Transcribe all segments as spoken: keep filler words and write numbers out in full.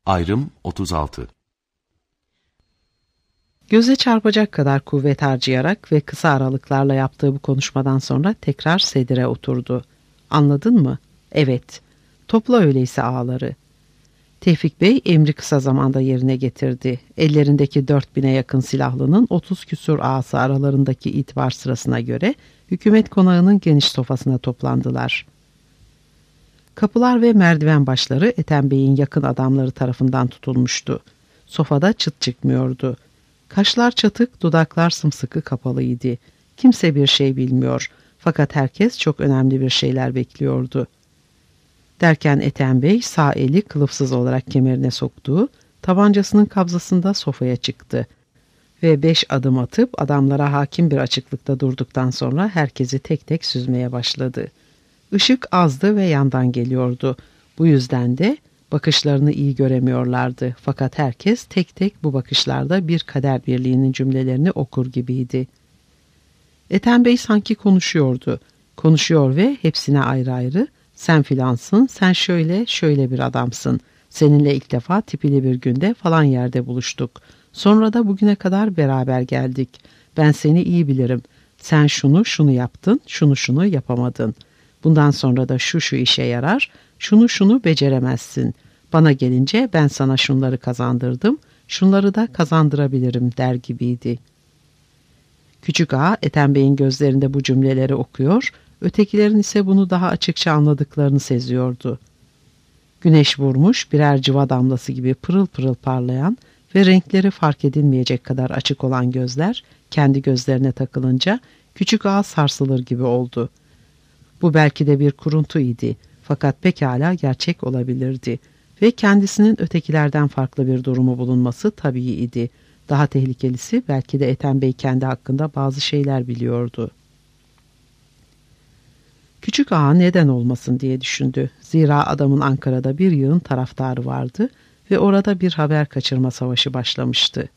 Ayrım otuz altı. Göze çarpacak kadar kuvvet harcayarak ve kısa aralıklarla yaptığı bu konuşmadan sonra tekrar sedire oturdu. Anladın mı? Evet. Topla öyleyse ağları. Tevfik Bey emri kısa zamanda yerine getirdi. Ellerindeki dört bine yakın silahlının otuz küsur ağası aralarındaki itibar sırasına göre hükümet konağının geniş sofasına toplandılar. Kapılar ve merdiven başları Ethem Bey'in yakın adamları tarafından tutulmuştu. Sofada çıt çıkmıyordu. Kaşlar çatık, dudaklar sımsıkı kapalıydı. Kimse bir şey bilmiyor. Fakat herkes çok önemli bir şeyler bekliyordu. Derken Ethem Bey sağ eli kılıfsız olarak kemerine soktuğu, tabancasının kabzasında sofaya çıktı. Ve beş adım atıp adamlara hakim bir açıklıkta durduktan sonra herkesi tek tek süzmeye başladı. Işık azdı ve yandan geliyordu. Bu yüzden de bakışlarını iyi göremiyorlardı. Fakat herkes tek tek bu bakışlarda bir kader birliğinin cümlelerini okur gibiydi. Ethem Bey sanki konuşuyordu. Konuşuyor ve hepsine ayrı ayrı sen filansın, sen şöyle şöyle bir adamsın. Seninle ilk defa tipili bir günde falan yerde buluştuk. Sonra da bugüne kadar beraber geldik. Ben seni iyi bilirim. Sen şunu şunu yaptın, şunu şunu yapamadın. Bundan sonra da şu şu işe yarar, şunu şunu beceremezsin. Bana gelince ben sana şunları kazandırdım, şunları da kazandırabilirim der gibiydi. Küçük ağa Ethem Bey'in gözlerinde bu cümleleri okuyor, ötekilerin ise bunu daha açıkça anladıklarını seziyordu. Güneş vurmuş birer cıva damlası gibi pırıl pırıl parlayan ve renkleri fark edilmeyecek kadar açık olan gözler kendi gözlerine takılınca küçük ağa sarsılır gibi oldu. Bu belki de bir kuruntu idi fakat pekala gerçek olabilirdi ve kendisinin ötekilerden farklı bir durumu bulunması tabii idi. Daha tehlikelisi belki de Ethem Bey kendi hakkında bazı şeyler biliyordu. Küçük ağa neden olmasın diye düşündü. Zira adamın Ankara'da bir yığın taraftarı vardı ve orada bir haber kaçırma savaşı başlamıştı.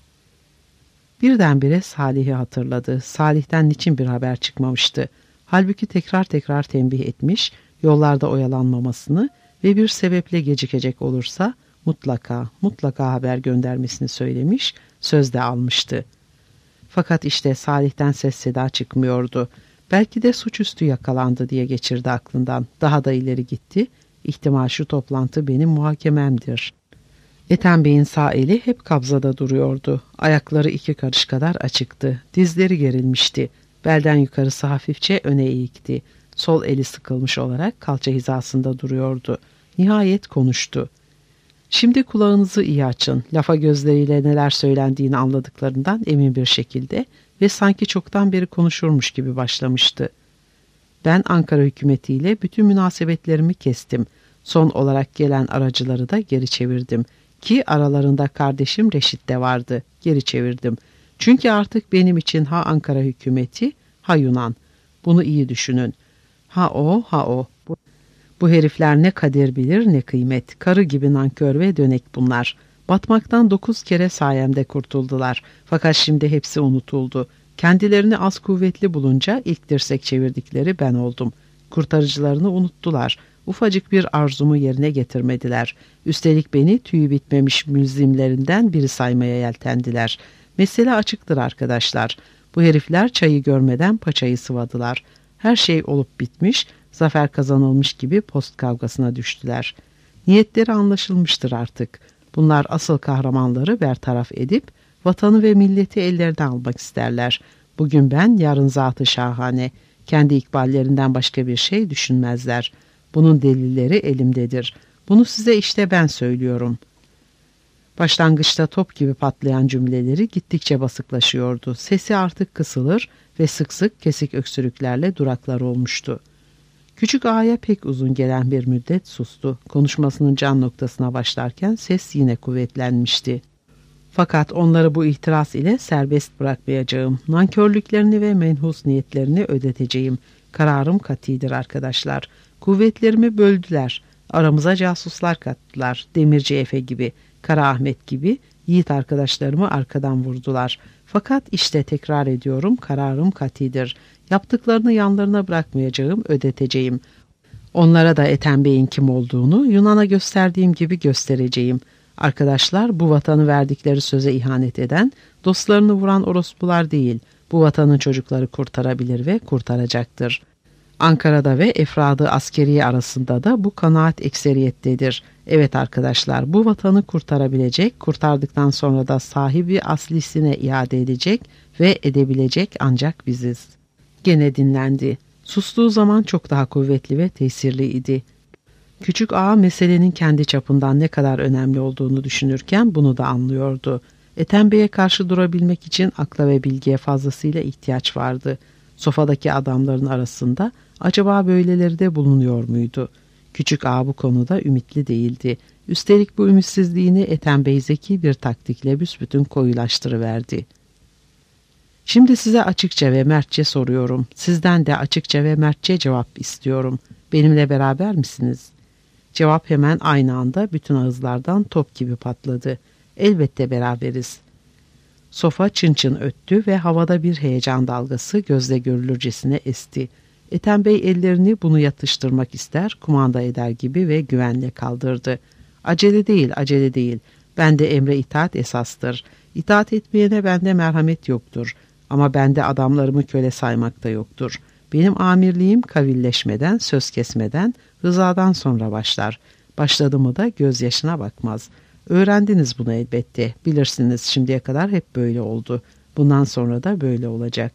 Birdenbire Salih'i hatırladı. Salih'ten niçin bir haber çıkmamıştı? Halbuki tekrar tekrar tembih etmiş, yollarda oyalanmamasını ve bir sebeple gecikecek olursa mutlaka, mutlaka haber göndermesini söylemiş, söz de almıştı. Fakat işte Salih'ten ses seda çıkmıyordu. Belki de suçüstü yakalandı diye geçirdi aklından. Daha da ileri gitti. İhtimal şu toplantı benim muhakememdir. Ethem Bey'in sağ eli hep kabzada duruyordu. Ayakları iki karış kadar açıktı. Dizleri gerilmişti. Belden yukarısı hafifçe öne eğikti. Sol eli sıkılmış olarak kalça hizasında duruyordu. Nihayet konuştu. Şimdi kulağınızı iyi açın. Lafa gözleriyle neler söylendiğini anladıklarından emin bir şekilde ve sanki çoktan beri konuşurmuş gibi başlamıştı. Ben Ankara hükümetiyle bütün münasebetlerimi kestim. Son olarak gelen aracıları da geri çevirdim. Ki aralarında kardeşim Reşit de vardı. Geri çevirdim. Çünkü artık benim için ha Ankara hükümeti, ha Yunan. Bunu iyi düşünün. Ha o, ha o. Bu, bu herifler ne kadir bilir ne kıymet. Karı gibi nankör ve dönek bunlar. Batmaktan dokuz kere sayemde kurtuldular. Fakat şimdi hepsi unutuldu. Kendilerini az kuvvetli bulunca ilk dirsek çevirdikleri ben oldum. Kurtarıcılarını unuttular. Ufacık bir arzumu yerine getirmediler. Üstelik beni tüyü bitmemiş mülzimlerinden biri saymaya yeltendiler. Mesele açıktır arkadaşlar. Bu herifler çayı görmeden paçayı sıvadılar. Her şey olup bitmiş, zafer kazanılmış gibi post kavgasına düştüler. Niyetleri anlaşılmıştır artık. Bunlar asıl kahramanları bertaraf edip vatanı ve milleti ellerinden almak isterler. Bugün ben, yarın zat-ı şahane. Kendi ikballerinden başka bir şey düşünmezler. Bunun delilleri elimdedir. Bunu size işte ben söylüyorum. Başlangıçta top gibi patlayan cümleleri gittikçe basıklaşıyordu. Sesi artık kısılır ve sık sık kesik öksürüklerle duraklar olmuştu. Küçük ağaya pek uzun gelen bir müddet sustu. Konuşmasının can noktasına başlarken ses yine kuvvetlenmişti. Fakat onları bu ihtiras ile serbest bırakmayacağım. Nankörlüklerini ve menhus niyetlerini ödeteceğim. Kararım katidir arkadaşlar. Kuvvetlerimi böldüler. Aramıza casuslar kattılar. Demirci Efe gibi, Kara Ahmet gibi yiğit arkadaşlarımı arkadan vurdular. Fakat işte tekrar ediyorum, kararım katidir. Yaptıklarını yanlarına bırakmayacağım, ödeteceğim. Onlara da Ethem Bey'in kim olduğunu Yunan'a gösterdiğim gibi göstereceğim. Arkadaşlar, bu vatanı verdikleri söze ihanet eden, dostlarını vuran orospular değil, bu vatanın çocukları kurtarabilir ve kurtaracaktır. Ankara'da ve efradı askeriye arasında da bu kanaat ekseriyettedir. Evet arkadaşlar, bu vatanı kurtarabilecek, kurtardıktan sonra da sahibi aslisine iade edecek ve edebilecek ancak biziz. Gene dinlendi. Sustuğu zaman çok daha kuvvetli ve tesirliydi. Küçük ağa meselenin kendi çapından ne kadar önemli olduğunu düşünürken bunu da anlıyordu. Ethem Bey'e karşı durabilmek için akla ve bilgiye fazlasıyla ihtiyaç vardı. Sofadaki adamların arasında acaba böyleleri de bulunuyor muydu? Küçük ağa bu konuda ümitli değildi. Üstelik bu ümitsizliğini Ethem Bey zeki bir taktikle büsbütün koyulaştırıverdi. Şimdi size açıkça ve mertçe soruyorum. Sizden de açıkça ve mertçe cevap istiyorum. Benimle beraber misiniz? Cevap hemen aynı anda bütün ağızlardan top gibi patladı. Elbette beraberiz. Sofa çın çın öttü ve havada bir heyecan dalgası gözle görülürcesine esti. Ethem Bey ellerini bunu yatıştırmak ister, kumanda eder gibi ve güvenle kaldırdı. Acele değil, acele değil. Bende emre itaat esastır. İtaat etmeyene bende merhamet yoktur. Ama bende adamlarımı köle saymak da yoktur. Benim amirliğim kavilleşmeden, söz kesmeden, rızadan sonra başlar. Başladı mı da gözyaşına bakmaz. Öğrendiniz bunu elbette. Bilirsiniz, şimdiye kadar hep böyle oldu. Bundan sonra da böyle olacak.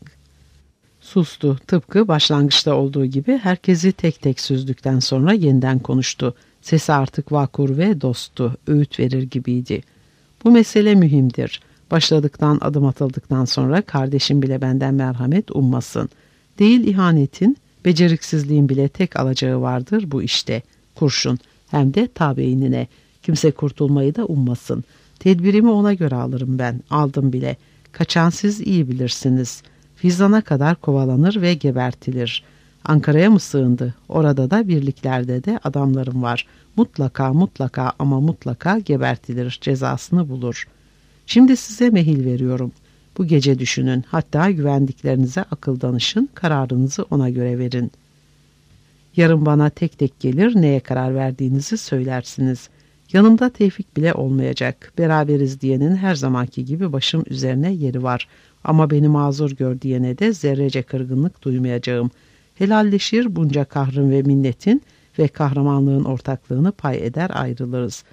Sustu. Tıpkı başlangıçta olduğu gibi herkesi tek tek süzdükten sonra yeniden konuştu. Sesi artık vakur ve dosttu. Öğüt verir gibiydi. Bu mesele mühimdir. Başladıktan, adım atıldıktan sonra kardeşim bile benden merhamet ummasın. Değil ihanetin, beceriksizliğin bile tek alacağı vardır bu işte. Kurşun, hem de ta beynine. Kimse kurtulmayı da ummasın. Tedbirimi ona göre alırım ben. Aldım bile. Kaçan siz iyi bilirsiniz. Fizan'a kadar kovalanır ve gebertilir. Ankara'ya mı sığındı? Orada da birliklerde de adamlarım var. Mutlaka mutlaka ama mutlaka gebertilir. Cezasını bulur. Şimdi size mehil veriyorum. Bu gece düşünün. Hatta güvendiklerinize akıl danışın. Kararınızı ona göre verin. Yarın bana tek tek gelir, neye karar verdiğinizi söylersiniz. Yanımda Tevfik bile olmayacak. Beraberiz diyenin her zamanki gibi başım üzerine yeri var. Ama beni mazur gör diyene de zerrece kırgınlık duymayacağım. Helalleşir bunca kahrın ve minnetin ve kahramanlığın ortaklığını pay eder ayrılırız.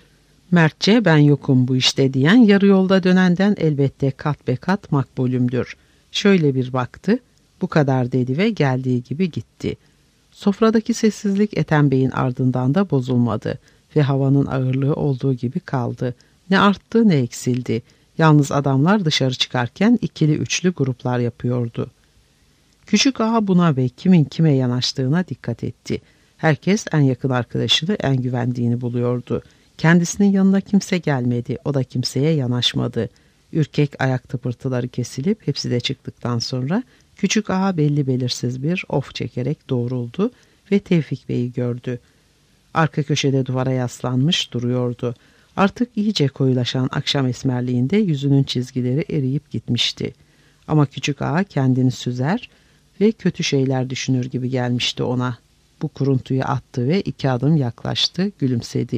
Mertçe ben yokum bu işte diyen yarı yolda dönenden elbette kat be kat makbulümdür. Şöyle bir baktı, bu kadar dedi ve geldiği gibi gitti. Sofradaki sessizlik Ethem Bey'in ardından da bozulmadı ve havanın ağırlığı olduğu gibi kaldı. Ne arttı ne eksildi. Yalnız adamlar dışarı çıkarken ikili üçlü gruplar yapıyordu. Küçük ağa buna ve kimin kime yanaştığına dikkat etti. Herkes en yakın arkadaşını, en güvendiğini buluyordu. Kendisinin yanına kimse gelmedi, o da kimseye yanaşmadı. Ürkek ayak tıpırtıları kesilip hepsi de çıktıktan sonra küçük ağa belli belirsiz bir of çekerek doğruldu ve Tevfik Bey'i gördü. Arka köşede duvara yaslanmış duruyordu. Artık iyice koyulaşan akşam esmerliğinde yüzünün çizgileri eriyip gitmişti. Ama küçük ağa kendini süzer ve kötü şeyler düşünür gibi gelmişti ona. Bu kuruntuyu attı ve iki adım yaklaştı, gülümsedi.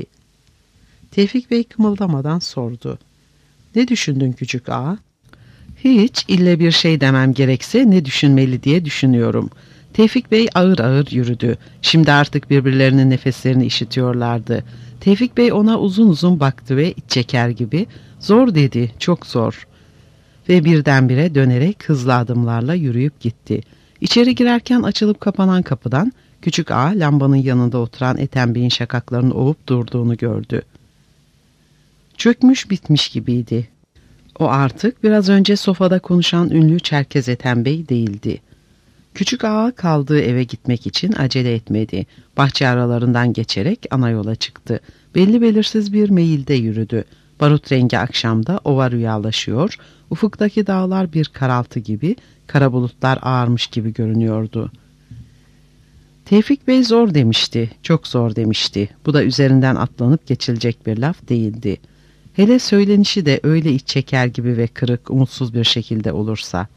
Tevfik Bey kımıldamadan sordu. Ne düşündün küçük ağa? Hiç, ille bir şey demem gerekse ne düşünmeli diye düşünüyorum. Tevfik Bey ağır ağır yürüdü. Şimdi artık birbirlerinin nefeslerini işitiyorlardı. Tevfik Bey ona uzun uzun baktı ve iç çeker gibi zor dedi, çok zor. Ve birdenbire dönerek hızlı adımlarla yürüyüp gitti. İçeri girerken açılıp kapanan kapıdan küçük ağa lambanın yanında oturan Ethem Bey'in şakaklarını ovup durduğunu gördü. Çökmüş bitmiş gibiydi. O artık biraz önce sofada konuşan ünlü Çerkez Ethem Bey değildi. Küçük ağa kaldığı eve gitmek için acele etmedi. Bahçe aralarından geçerek ana yola çıktı. Belli belirsiz bir meyilde yürüdü. Barut rengi akşamda ova rüyalaşıyor, ufuktaki dağlar bir karaltı gibi, kara bulutlar ağarmış gibi görünüyordu. Tevfik Bey zor demişti, çok zor demişti. Bu da üzerinden atlanıp geçilecek bir laf değildi. Hele söylenişi de öyle iç çeker gibi ve kırık, umutsuz bir şekilde olursa.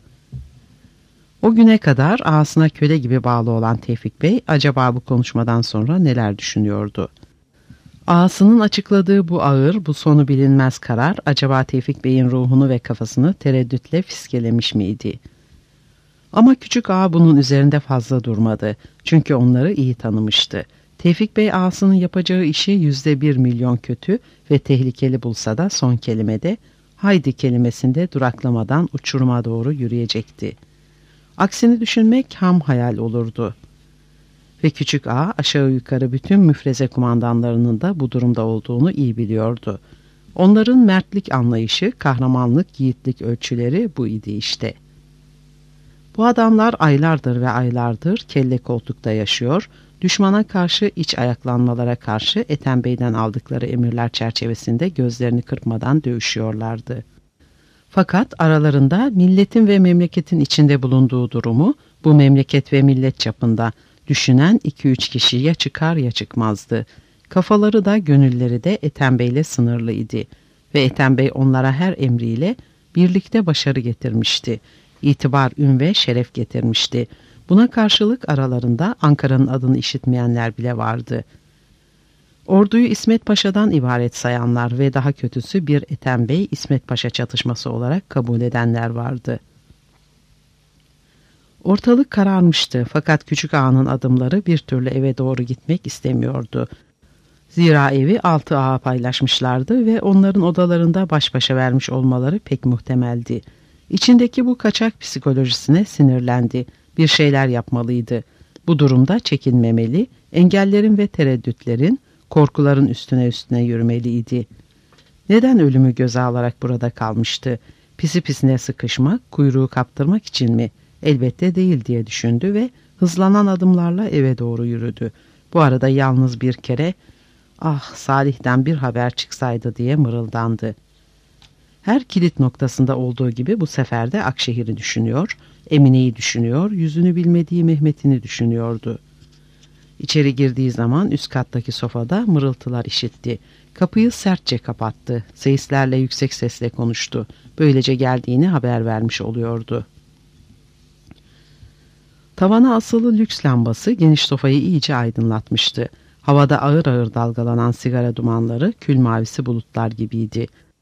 O güne kadar ağasına köle gibi bağlı olan Tevfik Bey, acaba bu konuşmadan sonra neler düşünüyordu? Ağasının açıkladığı bu ağır, bu sonu bilinmez karar acaba Tevfik Bey'in ruhunu ve kafasını tereddütle fiskelemiş miydi? Ama küçük ağa bunun üzerinde fazla durmadı. Çünkü onları iyi tanımıştı. Tevfik Bey ağasının yapacağı işi yüzde bir milyon kötü ve tehlikeli bulsa da son kelimede, haydi kelimesinde duraklamadan uçuruma doğru yürüyecekti. Aksini düşünmek ham hayal olurdu. Ve küçük ağa aşağı yukarı bütün müfreze kumandanlarının da bu durumda olduğunu iyi biliyordu. Onların mertlik anlayışı, kahramanlık, yiğitlik ölçüleri bu idi işte. Bu adamlar aylardır ve aylardır kelle koltukta yaşıyor, düşmana karşı iç ayaklanmalara karşı Ethem Bey'den aldıkları emirler çerçevesinde gözlerini kırpmadan dövüşüyorlardı. Fakat aralarında milletin ve memleketin içinde bulunduğu durumu bu memleket ve millet çapında düşünen iki üç kişi ya çıkar ya çıkmazdı. Kafaları da gönülleri de Ethem Bey'le sınırlıydı ve Ethem Bey onlara her emriyle birlikte başarı getirmişti. İtibar, ün ve şeref getirmişti. Buna karşılık aralarında Ankara'nın adını işitmeyenler bile vardı. Orduyu İsmet Paşa'dan ibaret sayanlar ve daha kötüsü bir Ethem Bey İsmet Paşa çatışması olarak kabul edenler vardı. Ortalık kararmıştı fakat küçük ağanın adımları bir türlü eve doğru gitmek istemiyordu. Zira evi altı ağa paylaşmışlardı ve onların odalarında baş başa vermiş olmaları pek muhtemeldi. İçindeki bu kaçak psikolojisine sinirlendi. Bir şeyler yapmalıydı. Bu durumda çekinmemeli, engellerin ve tereddütlerin, korkuların üstüne üstüne yürümeliydi. Neden ölümü göze alarak burada kalmıştı? Pisi pisine sıkışmak, kuyruğu kaptırmak için mi? Elbette değil diye düşündü ve hızlanan adımlarla eve doğru yürüdü. Bu arada yalnız bir kere, ah Salih'ten bir haber çıksaydı diye mırıldandı. Her kilit noktasında olduğu gibi bu sefer de Akşehir'i düşünüyor, Emine'yi düşünüyor, yüzünü bilmediği Mehmet'ini düşünüyordu. İçeri girdiği zaman üst kattaki sofada mırıltılar işitti. Kapıyı sertçe kapattı. Seyislerle yüksek sesle konuştu. Böylece geldiğini haber vermiş oluyordu. Tavana asılı lüks lambası geniş sofayı iyice aydınlatmıştı. Havada ağır ağır dalgalanan sigara dumanları kül mavisi bulutlar gibiydi.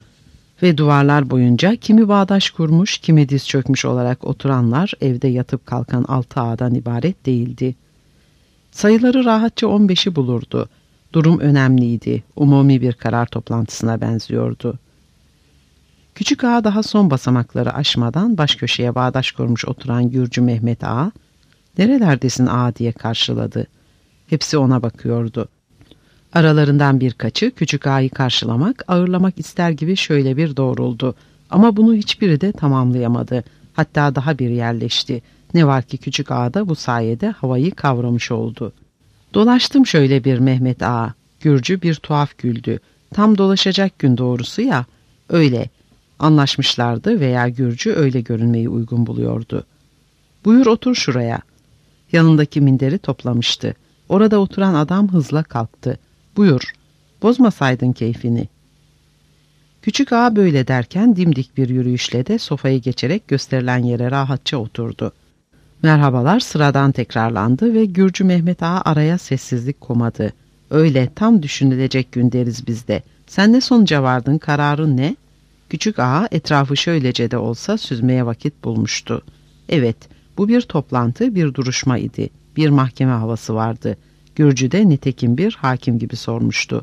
Ve duvarlar boyunca kimi bağdaş kurmuş, kimi diz çökmüş olarak oturanlar evde yatıp kalkan altı ağadan ibaret değildi. Sayıları rahatça on beşi bulurdu. Durum önemliydi. Umumi bir karar toplantısına benziyordu. Küçük ağa daha son basamakları aşmadan baş köşeye bağdaş kurmuş oturan Gürcü Mehmet ağa, "Nerelerdesin ağa?" diye karşıladı. Hepsi ona bakıyordu. Aralarından birkaçı küçük ağayı karşılamak, ağırlamak ister gibi şöyle bir doğruldu. Ama bunu hiçbiri de tamamlayamadı. Hatta daha bir yerleşti. Ne var ki küçük ağa da bu sayede havayı kavramış oldu. "Dolaştım şöyle bir Mehmet ağa." Gürcü bir tuhaf güldü. Tam dolaşacak gün doğrusu ya. Öyle. Anlaşmışlardı veya Gürcü öyle görünmeyi uygun buluyordu. "Buyur otur şuraya." Yanındaki minderi toplamıştı. Orada oturan adam hızla kalktı. "Buyur, bozmasaydın keyfini." Küçük ağa böyle derken dimdik bir yürüyüşle de sofayı geçerek gösterilen yere rahatça oturdu. Merhabalar sıradan tekrarlandı ve Gürcü Mehmet ağa araya sessizlik komadı. "Öyle, tam düşünülecek gün deriz biz de. Sen ne sonuca vardın, kararın ne?" Küçük ağa etrafı şöylece de olsa süzmeye vakit bulmuştu. Evet, bu bir toplantı, bir duruşma idi. Bir mahkeme havası vardı. Gürcü de nitekim bir hakim gibi sormuştu.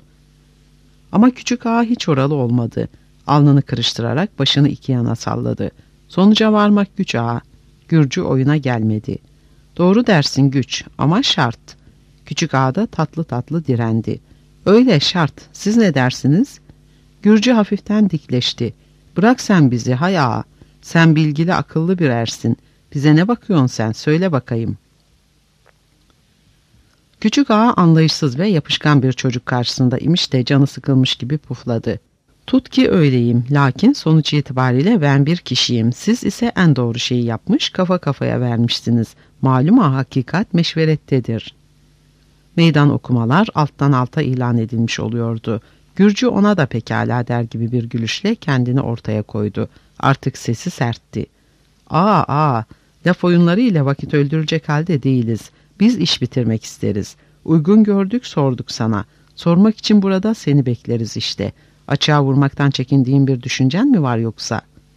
Ama küçük ağa hiç oralı olmadı. Alnını kırıştırarak başını iki yana salladı. Sonuca varmak güç ağa. Gürcü oyuna gelmedi. "Doğru dersin güç ama şart." Küçük ağa da tatlı tatlı direndi. "Öyle şart. Siz ne dersiniz?" Gürcü hafiften dikleşti. "Bırak sen bizi hay ağa. Sen bilgili akıllı bir ersin. Bize ne bakıyorsun sen? Söyle bakayım." Küçük ağa anlayışsız ve yapışkan bir çocuk karşısında imiş de canı sıkılmış gibi pufladı. "Tut ki öyleyim, lakin sonuç itibariyle ben bir kişiyim. Siz ise en doğru şeyi yapmış, kafa kafaya vermişsiniz. Maluma hakikat meşverettedir." Meydan okumalar alttan alta ilan edilmiş oluyordu. Gürcü ona da pekala der gibi bir gülüşle kendini ortaya koydu. Artık sesi sertti. "Aa aa, laf oyunları ile vakit öldürecek halde değiliz. Biz iş bitirmek isteriz. Uygun gördük sorduk sana. Sormak için burada seni bekleriz işte. Açığa vurmaktan çekindiğin bir düşüncen mi var yoksa?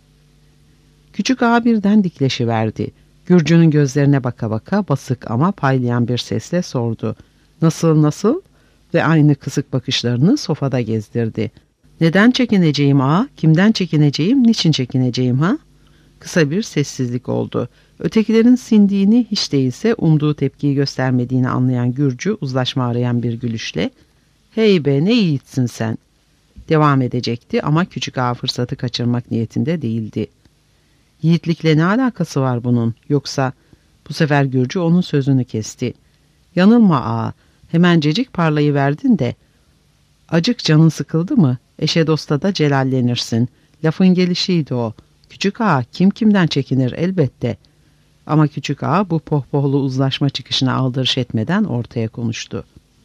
Küçük ağa birden dikleşiverdi. Gürcü'nün gözlerine baka baka basık ama paylayan bir sesle sordu. Nasıl nasıl? Ve aynı kısık bakışlarını sofada gezdirdi. Neden çekineceğim ağa? Kimden çekineceğim? Niçin çekineceğim ha? Kısa bir sessizlik oldu. Ötekilerin sindiğini, hiç değilse umduğu tepkiyi göstermediğini anlayan Gürcü uzlaşma arayan bir gülüşle "Hey be, ne yiğitsin sen!" devam edecekti ama küçük ağa fırsatı kaçırmak niyetinde değildi. Yiğitlikle ne alakası var bunun? Yoksa bu sefer Gürcü onun sözünü kesti. Yanılma ağa, hemencecik parlayıverdin de. Acık canın sıkıldı mı? Eşe dosta da celallenirsin. Lafın gelişiydi o. Küçük ağa kim kimden çekinir elbette. Ama küçük ağa bu pohpohlu uzlaşma çıkışına aldırış etmeden ortaya konuştu.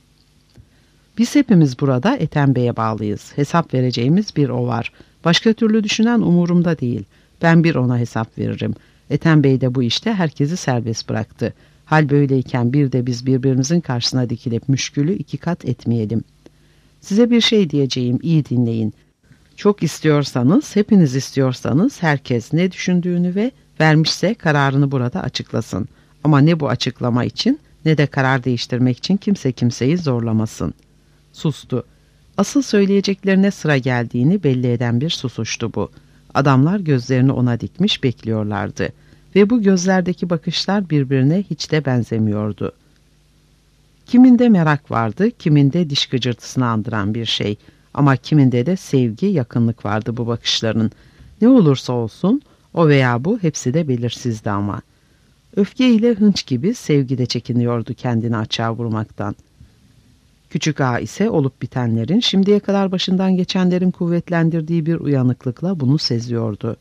Biz hepimiz burada Ethem Bey'e bağlıyız. Hesap vereceğimiz bir o var. Başka türlü düşünen umurumda değil. Ben bir ona hesap veririm. Ethem Bey de bu işte herkesi serbest bıraktı. Hal böyleyken bir de biz birbirimizin karşısına dikilip müşkülü iki kat etmeyelim. Size bir şey diyeceğim, iyi dinleyin. Çok istiyorsanız, hepiniz istiyorsanız herkes ne düşündüğünü ve vermişse kararını burada açıklasın. Ama ne bu açıklama için ne de karar değiştirmek için kimse kimseyi zorlamasın. Sustu. Asıl söyleyeceklerine sıra geldiğini belli eden bir susuştu bu. Adamlar gözlerini ona dikmiş bekliyorlardı. Ve bu gözlerdeki bakışlar birbirine hiç de benzemiyordu. Kiminde merak vardı, kiminde diş gıcırtısını andıran bir şey. Ama kiminde de sevgi, yakınlık vardı bu bakışların. Ne olursa olsun, o veya bu hepsi de belirsizdi ama. Öfke ile hınç gibi sevgi de çekiniyordu kendini açığa vurmaktan. Küçük ağa ise olup bitenlerin, şimdiye kadar başından geçenlerin kuvvetlendirdiği bir uyanıklıkla bunu seziyordu.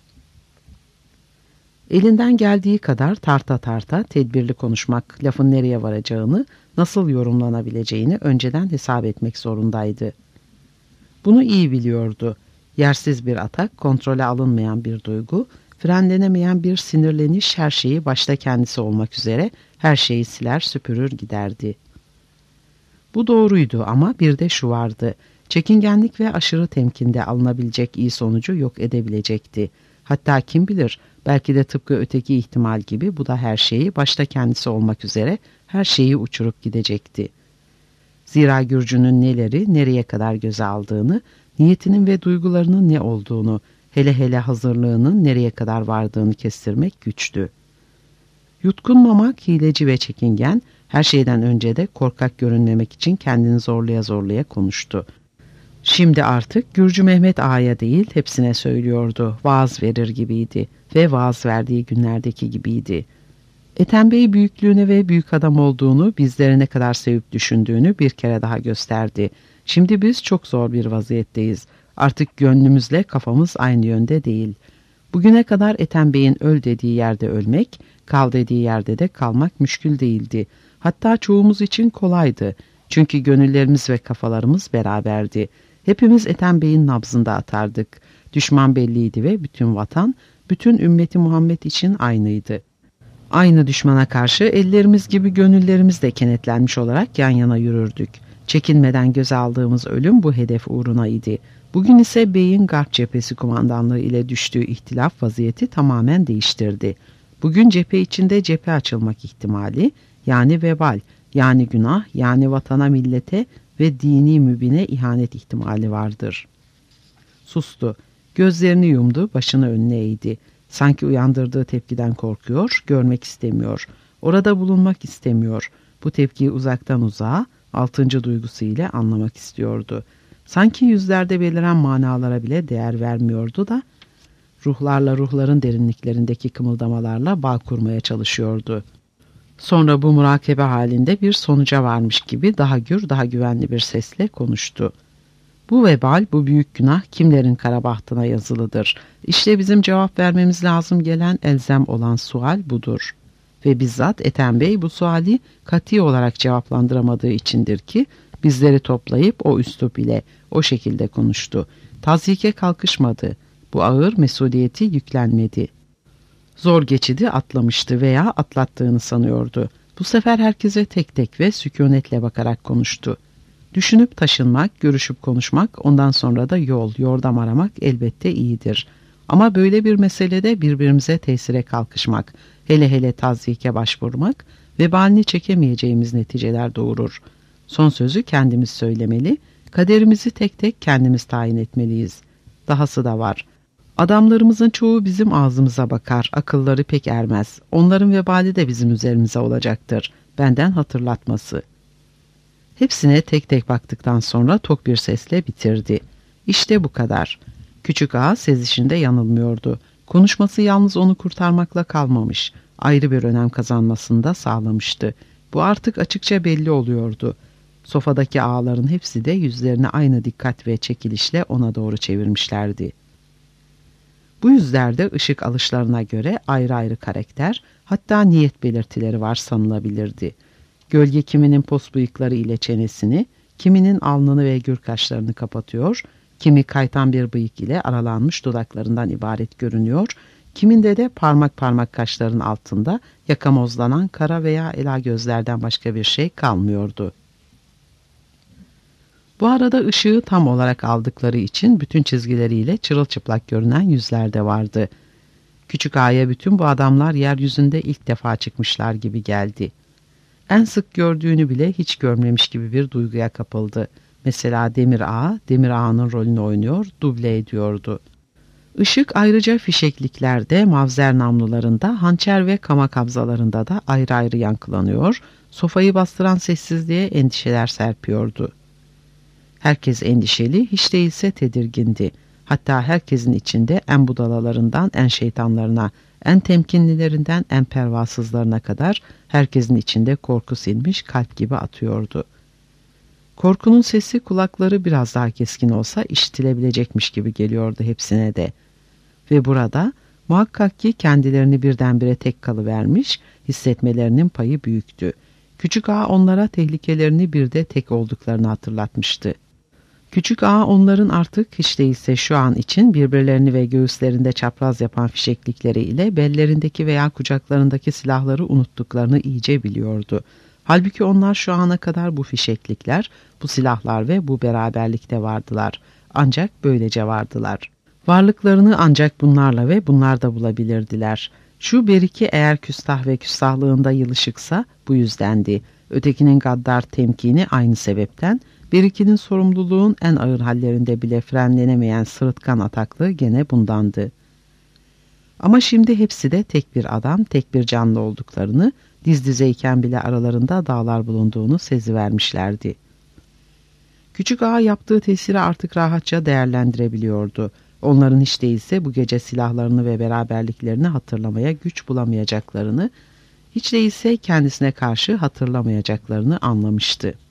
Elinden geldiği kadar tarta tarta tedbirli konuşmak, lafın nereye varacağını, nasıl yorumlanabileceğini önceden hesap etmek zorundaydı. Bunu iyi biliyordu. Yersiz bir atak, kontrole alınmayan bir duygu, frenlenemeyen bir sinirleniş her şeyi başta kendisi olmak üzere her şeyi siler süpürür giderdi. Bu doğruydu ama bir de şu vardı. Çekingenlik ve aşırı temkinde alınabilecek iyi sonucu yok edebilecekti. Hatta kim bilir belki de tıpkı öteki ihtimal gibi bu da her şeyi başta kendisi olmak üzere her şeyi uçurup gidecekti. Zira Gürcü'nün neleri nereye kadar göze aldığını, niyetinin ve duygularının ne olduğunu, hele hele hazırlığının nereye kadar vardığını kestirmek güçtü. Yutkunmamak, hileci ve çekingen, her şeyden önce de korkak görünmemek için kendini zorlaya zorlaya konuştu. Şimdi artık Gürcü Mehmet Ağa'ya değil hepsine söylüyordu, vaaz verir gibiydi ve vaaz verdiği günlerdeki gibiydi. Ethem Bey büyüklüğüne ve büyük adam olduğunu, bizleri ne kadar sevip düşündüğünü bir kere daha gösterdi. Şimdi biz çok zor bir vaziyetteyiz. Artık gönlümüzle kafamız aynı yönde değil. Bugüne kadar Ethem Bey'in öl dediği yerde ölmek, kal dediği yerde de kalmak müşkül değildi. Hatta çoğumuz için kolaydı. Çünkü gönüllerimiz ve kafalarımız beraberdi. Hepimiz Ethem Bey'in nabzında atardık. Düşman belliydi ve bütün vatan, bütün ümmeti Muhammed için aynıydı. Aynı düşmana karşı ellerimiz gibi gönüllerimiz de kenetlenmiş olarak yan yana yürürdük. Çekinmeden göze aldığımız ölüm bu hedef uğruna idi. Bugün ise Bey'in Garp cephesi kumandanlığı ile düştüğü ihtilaf vaziyeti tamamen değiştirdi. Bugün cephe içinde cephe açılmak ihtimali, yani vebal, yani günah, yani vatana, millete ve dini mübine ihanet ihtimali vardır. Sustu. Gözlerini yumdu, başını önüne eğdi. Sanki uyandırdığı tepkiden korkuyor, görmek istemiyor. Orada bulunmak istemiyor. Bu tepkiyi uzaktan uzağa, altıncı duygusu ile anlamak istiyordu. Sanki yüzlerde beliren manalara bile değer vermiyordu da, ruhlarla ruhların derinliklerindeki kımıldamalarla bağ kurmaya çalışıyordu. Sonra bu murakebe halinde bir sonuca varmış gibi daha gür, daha güvenli bir sesle konuştu. Bu vebal, bu büyük günah kimlerin kara bahtına yazılıdır. İşte bizim cevap vermemiz lazım gelen elzem olan sual budur. Ve bizzat Ethem Bey bu suali kati olarak cevaplandıramadığı içindir ki bizleri toplayıp o üslup ile o şekilde konuştu. Tazyike kalkışmadı. Bu ağır mesuliyeti yüklenmedi. Zor geçidi atlamıştı veya atlattığını sanıyordu. Bu sefer herkese tek tek ve sükunetle bakarak konuştu. Düşünüp taşınmak, görüşüp konuşmak, ondan sonra da yol, yordam aramak elbette iyidir. Ama böyle bir meselede birbirimize tesire kalkışmak, hele hele tazyike başvurmak, vebalini çekemeyeceğimiz neticeler doğurur. Son sözü kendimiz söylemeli, kaderimizi tek tek kendimiz tayin etmeliyiz. Dahası da var. Adamlarımızın çoğu bizim ağzımıza bakar, akılları pek ermez. Onların vebali de bizim üzerimize olacaktır. Benden hatırlatması. Hepsine tek tek baktıktan sonra tok bir sesle bitirdi. İşte bu kadar. Küçük ağa sezişinde yanılmıyordu. Konuşması yalnız onu kurtarmakla kalmamış. Ayrı bir önem kazanmasını da sağlamıştı. Bu artık açıkça belli oluyordu. Sofadaki ağaların hepsi de yüzlerini aynı dikkat ve çekilişle ona doğru çevirmişlerdi. Bu yüzlerde ışık alışlarına göre ayrı ayrı karakter, hatta niyet belirtileri var sanılabilirdi. Gölge kiminin pos bıyıkları ile çenesini, kiminin alnını ve gür kaşlarını kapatıyor, kimi kaytan bir bıyık ile aralanmış dudaklarından ibaret görünüyor, kiminde de parmak parmak kaşların altında yakamozlanan kara veya ela gözlerden başka bir şey kalmıyordu. Bu arada ışığı tam olarak aldıkları için bütün çizgileriyle çırılçıplak görünen yüzler de vardı. Küçük ağaya bütün bu adamlar yeryüzünde ilk defa çıkmışlar gibi geldi. En sık gördüğünü bile hiç görmemiş gibi bir duyguya kapıldı. Mesela Demir Ağa, Demir Ağa'nın rolünü oynuyor, duble ediyordu. Işık ayrıca fişekliklerde, mavzer namlularında, hançer ve kama kabzalarında da ayrı ayrı yankılanıyor, sofayı bastıran sessizliğe endişeler serpiyordu. Herkes endişeli, hiç değilse tedirgindi. Hatta herkesin içinde en budalalarından en şeytanlarına, en temkinlilerinden en pervasızlarına kadar herkesin içinde korku sinmiş, kalp gibi atıyordu. Korkunun sesi kulakları biraz daha keskin olsa işitilebilecekmiş gibi geliyordu hepsine de. Ve burada muhakkak ki kendilerini birdenbire tek kalıvermiş, hissetmelerinin payı büyüktü. Küçük ağa onlara tehlikelerini bir de tek olduklarını hatırlatmıştı. Küçük ağa onların artık hiç değilse şu an için birbirlerini ve göğüslerinde çapraz yapan fişeklikleri ile bellerindeki veya kucaklarındaki silahları unuttuklarını iyice biliyordu. Halbuki onlar şu ana kadar bu fişeklikler, bu silahlar ve bu beraberlikte vardılar. Ancak böylece vardılar. Varlıklarını ancak bunlarla ve bunlar da bulabilirdiler. Şu beriki eğer küstah ve küstahlığında yılışıksa bu yüzdendi. Ötekinin gaddar temkini aynı sebepten, berikinin sorumluluğun en ağır hallerinde bile frenlenemeyen sırıtkan ataklığı gene bundandı. Ama şimdi hepsi de tek bir adam, tek bir canlı olduklarını, diz dizeyken bile aralarında dağlar bulunduğunu sezivermişlerdi. Küçük ağa yaptığı tesiri artık rahatça değerlendirebiliyordu. Onların hiç değilse bu gece silahlarını ve beraberliklerini hatırlamaya güç bulamayacaklarını, hiç değilse kendisine karşı hatırlamayacaklarını anlamıştı.